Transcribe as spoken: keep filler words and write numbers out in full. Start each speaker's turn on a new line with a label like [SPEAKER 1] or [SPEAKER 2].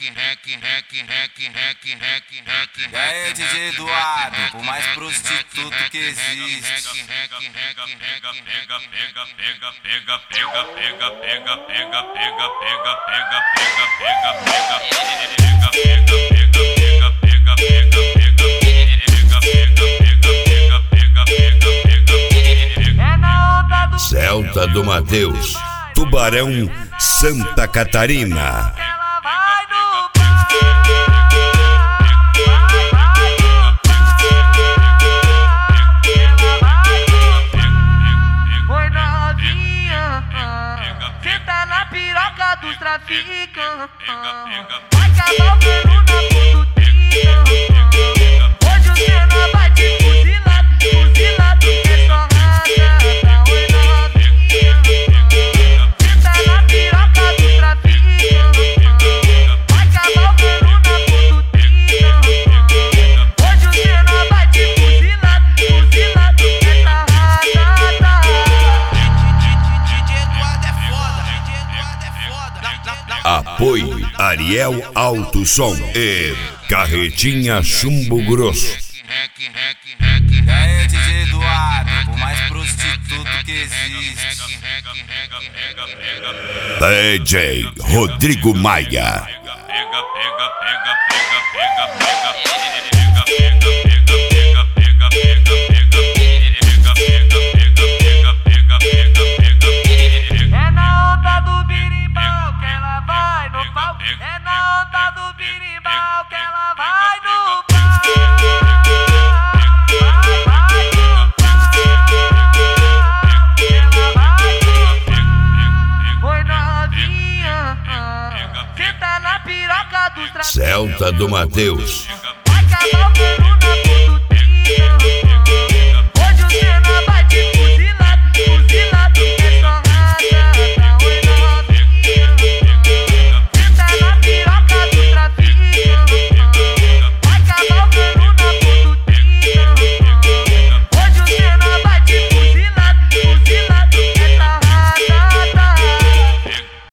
[SPEAKER 1] E aí, D J Eduardo, o mais prostituto que existe.
[SPEAKER 2] Celta do Mateus, Tubarão, Santa Catarina.
[SPEAKER 3] Oi novinha, senta na piroca dos traficantes. Vai acabar o cano na condutinha. Hoje o cena vai te fuzilar, fuzilar, é só rata. Oi novinha, senta na piroca dos traficantes. Vai acabar o cano na condutinha. Hoje o cena vai te fuzilar, fuzilar, essa rata.
[SPEAKER 1] D J Eduardo é foda, D J Eduardo é foda.
[SPEAKER 2] Apoio Ariel Alto Som e Carretinha Chumbo Grosso.
[SPEAKER 1] E aí, D J Eduardo, o mais prostituto que existe.
[SPEAKER 2] D J Rodrigo Maia.
[SPEAKER 3] É na onda do birimbau que ela vai no pau. É na onda do birimbau que ela vai no pau. Vai no pau. Ela vai no pau. Oi novinha, senta na piroca dos traficantes.
[SPEAKER 2] Celta do Mateus.
[SPEAKER 3] Vai acabar o cano na condutinha.